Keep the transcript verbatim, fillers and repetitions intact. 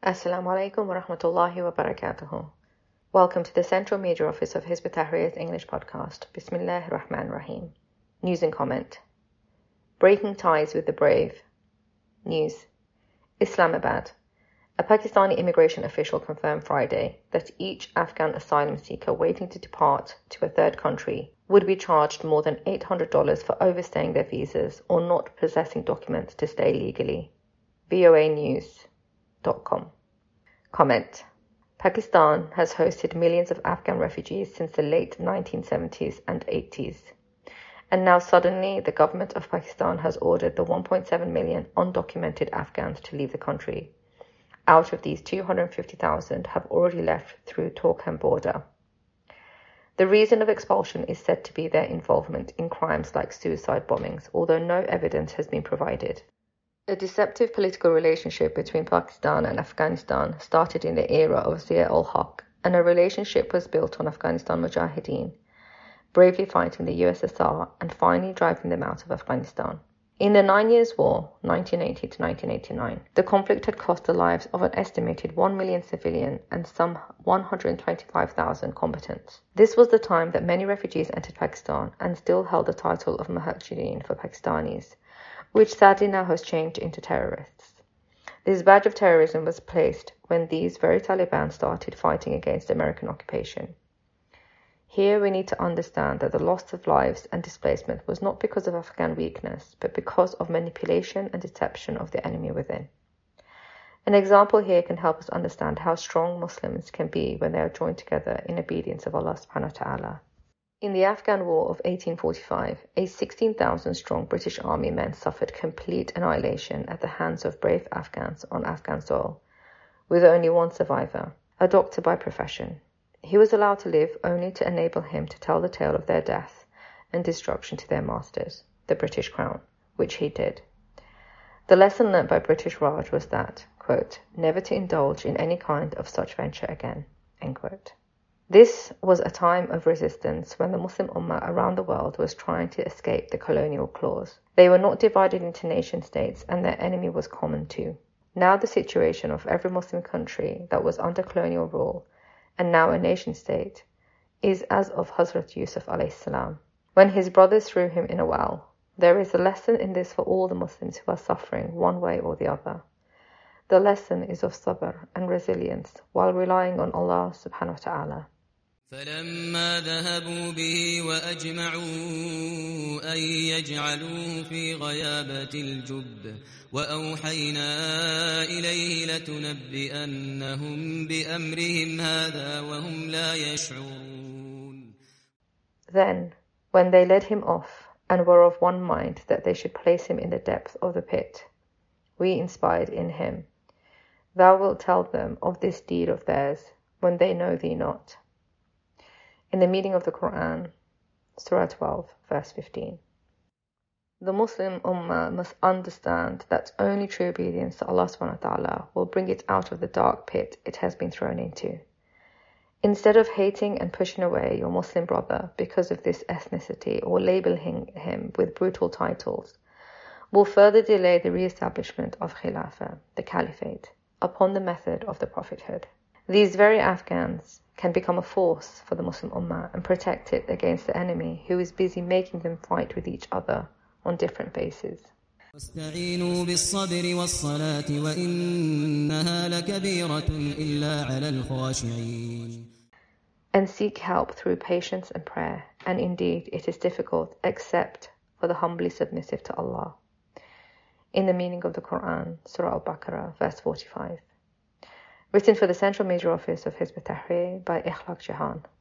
Assalamu alaikum wa rahmatullahi wa barakatuhu. Welcome to the Central Media Office of Hizb ut-Tahrir's English podcast. Bismillahir Rahmanir Rahim. News and comment. Breaking ties with the brave. News. Islamabad. A Pakistani immigration official confirmed Friday that each Afghan asylum seeker waiting to depart to a third country would be charged more than eight hundred dollars for overstaying their visas or not possessing documents to stay legally. V O A News dot com. Comment. Pakistan has hosted millions of Afghan refugees since the late nineteen seventies and eighties. And now suddenly the government of Pakistan has ordered the one point seven million undocumented Afghans to leave the country. Out of these, two hundred fifty thousand have already left through Torkham border. The reason of expulsion is said to be their involvement in crimes like suicide bombings, although no evidence has been provided. A deceptive political relationship between Pakistan and Afghanistan started in the era of Zia-ul-Haq, and a relationship was built on Afghanistan Mujahideen, bravely fighting the U S S R and finally driving them out of Afghanistan. In the Nine Years' War, nineteen eighty to nineteen eighty-nine, the conflict had cost the lives of an estimated one million civilian and some one hundred twenty-five thousand combatants. This was the time that many refugees entered Pakistan and still held the title of Muhajirin for Pakistanis, which sadly now has changed into terrorists. This badge of terrorism was placed when these very Taliban started fighting against American occupation. Here we need to understand that the loss of lives and displacement was not because of Afghan weakness, but because of manipulation and deception of the enemy within. An example here can help us understand how strong Muslims can be when they are joined together in obedience of Allah subhanahu wa ta'ala. In the Afghan War of eighteen forty-five, a sixteen thousand strong British Army men suffered complete annihilation at the hands of brave Afghans on Afghan soil, with only one survivor, a doctor by profession. He was allowed to live only to enable him to tell the tale of their death and destruction to their masters, the British Crown, which he did. The lesson learnt by British Raj was that, quote, never to indulge in any kind of such venture again, end quote. This was a time of resistance when the Muslim Ummah around the world was trying to escape the colonial clause. They were not divided into nation states and their enemy was common too. Now the situation of every Muslim country that was under colonial rule and now a nation state is as of Hazrat Yusuf alayhi salam, when his brothers threw him in a well. There is a lesson in this for all the Muslims who are suffering one way or the other. The lesson is of sabr and resilience while relying on Allah subhanahu wa ta'ala. فلما ذهبوا به وأجمعوا أن يجعلوه في غيابة الجب وأوحينا إليه لتنبئنهم بأمرهم هذا وهم لا يشعرون. Then, when they led him off and were of one mind that they should place him in the depth of the pit, we inspired in him, Thou wilt tell them of this deed of theirs when they know thee not. In the meaning of the Quran, Surah twelve, verse fifteen. The Muslim Ummah must understand that only true obedience to Allah subhanahu wa ta'ala will bring it out of the dark pit it has been thrown into. Instead of hating and pushing away your Muslim brother because of this ethnicity or labeling him with brutal titles, will further delay the re-establishment of Khilafah, the Caliphate, upon the method of the Prophethood. These very Afghans can become a force for the Muslim Ummah and protect it against the enemy who is busy making them fight with each other on different bases. واستعينوا بالصبر والصلاة وإنها لكبيرة إلا على الخاشعين. And seek help through patience and prayer, and indeed it is difficult except for the humbly submissive to Allah. In the meaning of the Quran, Surah Al-Baqarah, verse forty-five. Written for the Central Media Office of Hizb ut-Tahrir by Ikhlaq Jahan.